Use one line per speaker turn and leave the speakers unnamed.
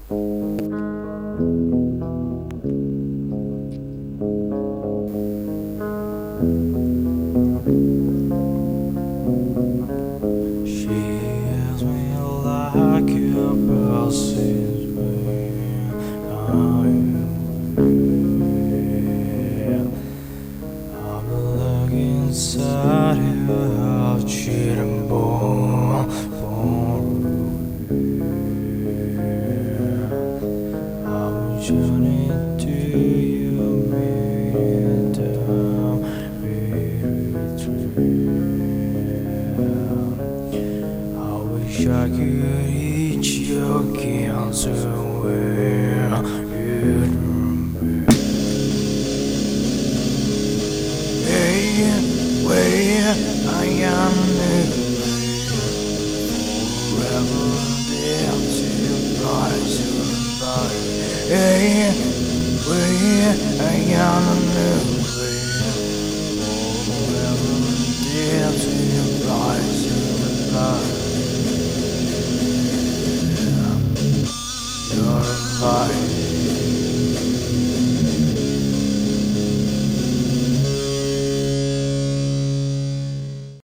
She asked me like a passes I'm looking inside her, cheating born. I'm turning to you, me down, I wish I could reach your cancer where you'd be. Hey, where I am forever there to rise to life. Hey, where I am